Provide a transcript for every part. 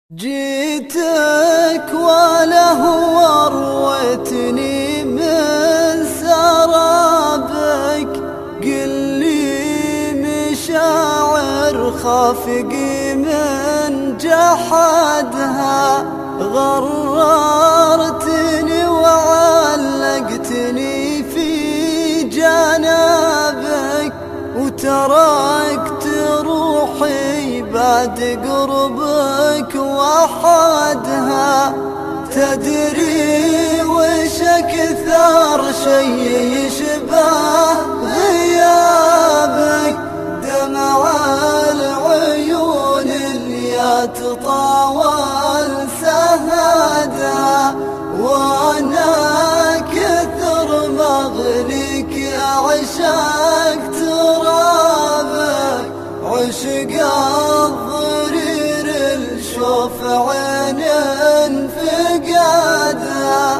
جيتك وله ورويتني من سرابك، قل لي مشاعر خافقي من جحدها، غررتني وعلقتني في جنابك، وتركت روحي بعد قربك وحدها. تدري وش أكثر شي يشبه غيابك؟ دمع العيون اللي يتطاول سهدها، وانا كثر مغليك أعشق ترابك، عشق الضرير الشوف عين فقدها،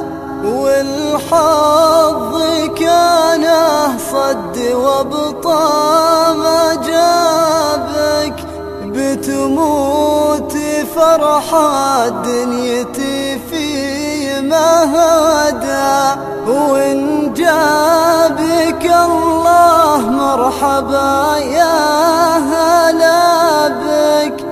والحظ كانه صد وبطام جابك، بتموت فرحة دنيتي في مهدا، وإن جابك الله مرحبا يا هلا بك.